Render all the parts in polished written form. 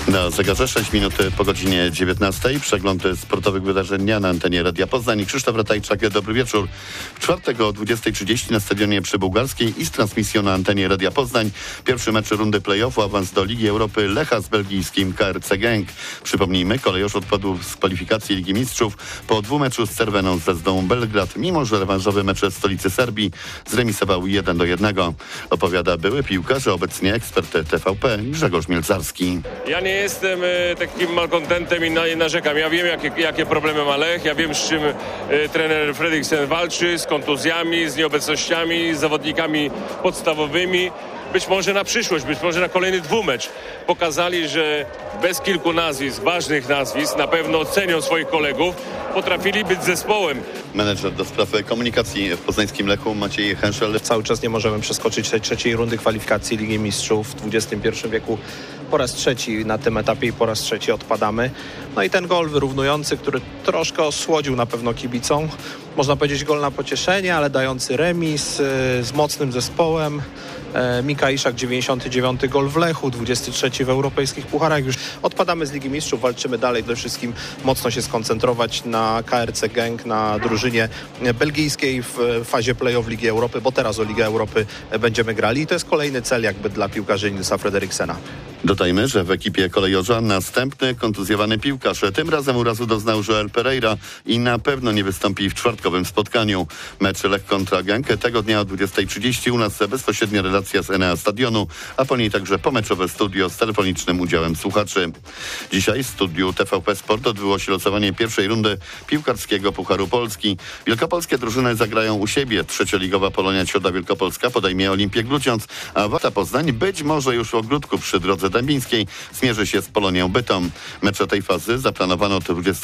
Na zegarze 6 minut po godzinie 19. Przegląd sportowych wydarzeń dnia na antenie Radia Poznań. Krzysztof Ratajczak, dobry wieczór. W czwartek o 20:30 na stadionie przy Bułgarskiej i z transmisją na antenie Radia Poznań pierwszy mecz rundy play-offu, awans do Ligi Europy Lecha z belgijskim KRC Genk. Przypomnijmy, Kolejorz odpadł z kwalifikacji Ligi Mistrzów po dwumeczu z Cerveną ze Zdą Belgrad, mimo że rewanżowy mecz w stolicy Serbii zremisował 1-1. Opowiada były piłkarz, a obecnie ekspert TVP Grzegorz Mielcarski. Ja nie jestem takim malkontentem i narzekam. Ja wiem, jakie problemy ma Lech. Ja wiem, z czym trener Fredriksen walczy, z kontuzjami, z nieobecnościami, z zawodnikami podstawowymi. Być może na przyszłość, być może na kolejny dwumecz pokazali, że bez kilku nazwisk, ważnych nazwisk, na pewno cenią swoich kolegów, potrafili być zespołem. Menedżer do spraw komunikacji w poznańskim Lechu Maciej Henszel. Cały czas nie możemy przeskoczyć tej trzeciej rundy kwalifikacji Ligi Mistrzów w XXI wieku. Po raz trzeci na tym etapie i po raz trzeci odpadamy. No i ten gol wyrównujący, który troszkę osłodził na pewno kibicom. Można powiedzieć gol na pocieszenie, ale dający remis z mocnym zespołem. Mika Iszak, 99 gol w Lechu, 23 w europejskich pucharach. Już odpadamy z Ligi Mistrzów, walczymy dalej. Przede wszystkim mocno się skoncentrować na KRC Genk, na drużynie belgijskiej w fazie play-off Ligi Europy, bo teraz o Ligę Europy będziemy grali i to jest kolejny cel jakby dla piłkarzy Nilsa Fredriksena. Dodajmy, że w ekipie Kolejorza następny kontuzjowany piłkarz. Tym razem urazu doznał Joel Pereira i na pewno nie wystąpi w czwartkowym spotkaniu. Mecz Lech kontra Genk tego dnia o 20:30 u nas bezpośrednia relacja z Enea Stadionu, a po niej także pomeczowe studio z telefonicznym udziałem słuchaczy. Dzisiaj w studiu TVP Sport odbyło się losowanie pierwszej rundy piłkarskiego Pucharu Polski. Wielkopolskie drużyny zagrają u siebie. Trzecioligowa Polonia Cioda Wielkopolska podejmie Olimpię Grudziądz, a Warta Poznań być może już w Ogródku przy drodze dębińskiej zmierzy się z Polonią Bytom. Mecze tej fazy zaplanowano od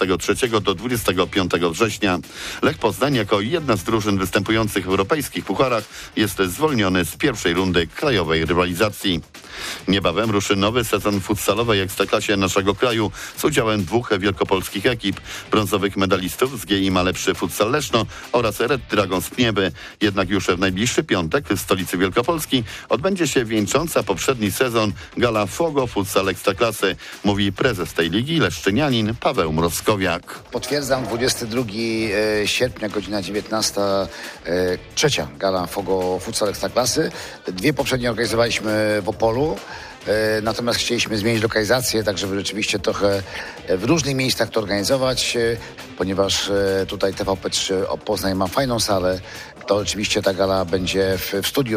23 do 25 września. Lech Poznań jako jedna z drużyn występujących w europejskich pucharach jest zwolniony z pierwszej rundy krajowej rywalizacji. Niebawem ruszy nowy sezon w futsalowej ekstraklasie naszego kraju z udziałem dwóch wielkopolskich ekip, brązowych medalistów z GI Malepszy Futsal Leszno oraz Red Dragons Pnieby. Jednak już w najbliższy piątek w stolicy Wielkopolski odbędzie się wieńcząca poprzedni sezon gala Fogo Futsal Ekstraklasy, mówi prezes tej ligi leszczynianin Paweł Mrozkowiak. Potwierdzam, 22 sierpnia, godzina 19, trzecia gala Fogo Futsal Ekstraklasy. Dwie poprzednie organizowaliśmy w Opolu. Natomiast chcieliśmy zmienić lokalizację, tak żeby rzeczywiście trochę w różnych miejscach to organizować, ponieważ tutaj TVP3 Poznań ma fajną salę. To oczywiście ta gala będzie w studiu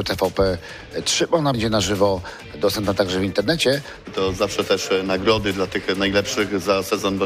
TVP3, bo ona będzie na żywo dostępna także w internecie. To zawsze też nagrody dla tych najlepszych za sezon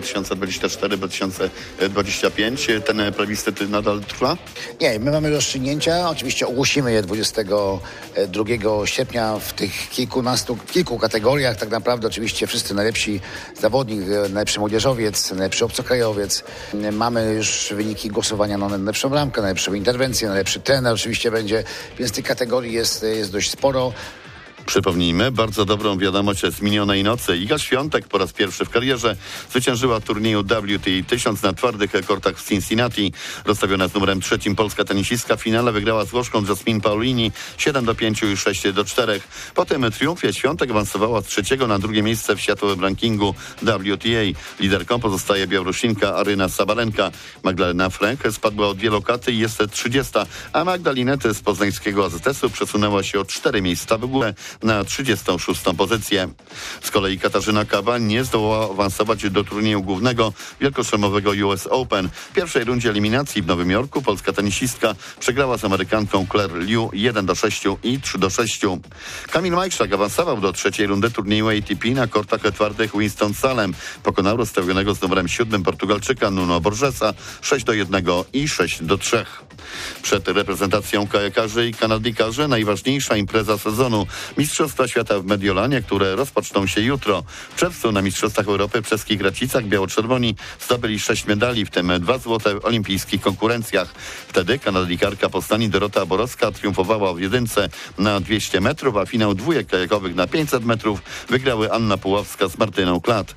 2024-2025. Ten plebiscyt nadal trwa? Nie, my mamy rozstrzygnięcia. Oczywiście ogłosimy je 22 sierpnia w tych kilku kategoriach. Tak naprawdę oczywiście wszyscy najlepsi zawodnik, najlepszy młodzieżowiec, najlepszy obcokrajowiec. Mamy już wyniki głosowania na najlepszą bramkę, najlepszą interwencję, najlepszy trener oczywiście będzie, więc tych kategorii jest dość sporo. Przypomnijmy, bardzo dobrą wiadomość z minionej nocy. Iga Świątek po raz pierwszy w karierze zwyciężyła w turnieju WTA 1000 na twardych kortach w Cincinnati. Rozstawiona z numerem 3 polska tenisistka w finale wygrała z Włoszką Jasmine Paolini 7-5 i 6-4. Po tym triumfie Świątek awansowała z 3 na 2 miejsce w światowym rankingu WTA. Liderką pozostaje Białorusinka Aryna Sabalenka. Magdalena Frank spadła o 2 lokaty i jest 30, a Magdalinety z poznańskiego AZS-u przesunęła się o 4 miejsca w górę na 36. pozycję. Z kolei Katarzyna Kawa nie zdołała awansować do turnieju głównego wielkoszlemowego US Open. W pierwszej rundzie eliminacji w Nowym Jorku polska tenisistka przegrała z Amerykanką Claire Liu 1-6 i 3-6. Kamil Majszak awansował do trzeciej rundy turnieju ATP na kortach twardych Winston-Salem. Pokonał rozstawionego z numerem 7 Portugalczyka Nuno Borgesa 6-1 i 6-3. Przed reprezentacją kajakarzy i kanadykarzy najważniejsza impreza sezonu. Mistrzostwa Świata w Mediolanie, które rozpoczną się jutro. W czerwcu na Mistrzostwach Europy w Czeskich Gracicach biało-czerwoni zdobyli 6 medali, w tym 2 złote w olimpijskich konkurencjach. Wtedy kanadykarka Postani Dorota Borowska triumfowała w jedynce na 200 metrów, a finał dwójek kajakowych na 500 metrów wygrały Anna Puławska z Martyną Klat.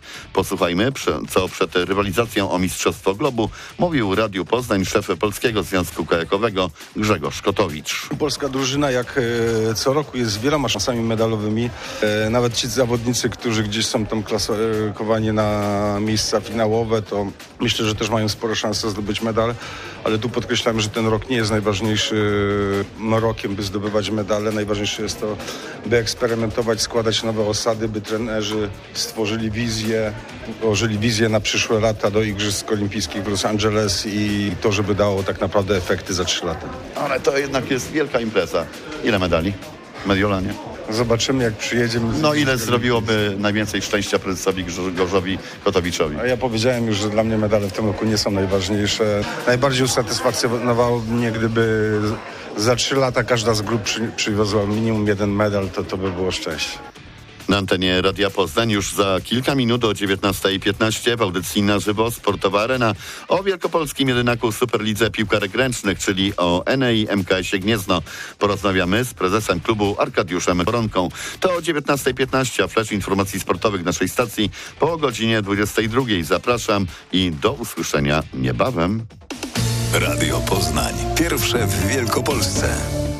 Posłuchajmy, co przed rywalizacją o Mistrzostwo Globu mówił Radiu Poznań szef Polskiego Związku Kajakarskiego kajakowego Grzegorz Kotowicz. Polska drużyna jak co roku jest z wieloma szansami medalowymi. Nawet ci zawodnicy, którzy gdzieś są tam klasowani na miejsca finałowe, to myślę, że też mają spore szanse zdobyć medal, ale tu podkreślam, że ten rok nie jest najważniejszy rokiem, by zdobywać medale. Najważniejsze jest to, by eksperymentować, składać nowe osady, by trenerzy stworzyli wizję na przyszłe lata do Igrzysk Olimpijskich w Los Angeles i to, żeby dało tak naprawdę efekty za 3 lata. Ale to jednak jest wielka impreza. Ile medali w Mediolanie? Zobaczymy, jak przyjedziemy. No ile zrobiłoby najwięcej szczęścia prezesowi Grzegorzowi Kotowiczowi? A ja powiedziałem już, że dla mnie medale w tym roku nie są najważniejsze. Najbardziej usatysfakcjonowało mnie, gdyby za 3 lata każda z grup przywiozła minimum 1 medal, to by było szczęście. Na antenie Radia Poznań już za kilka minut o 19:15 w audycji na żywo Sportowa Arena o wielkopolskim jedynaku Superlidze Piłkarek Ręcznych, czyli o Enei MKS-ie Gniezno. Porozmawiamy z prezesem klubu Arkadiuszem Koronką. To o 19:15, a flash informacji sportowych naszej stacji po godzinie 22:00. Zapraszam i do usłyszenia niebawem. Radio Poznań. Pierwsze w Wielkopolsce.